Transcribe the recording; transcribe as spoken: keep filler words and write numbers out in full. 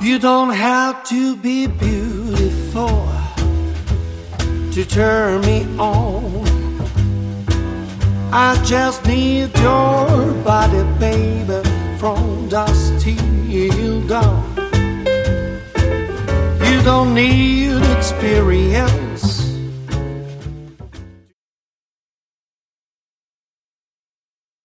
You don't have to be beautiful to turn me on. I just need your body, baby, from dusk till dawn. You don't need experience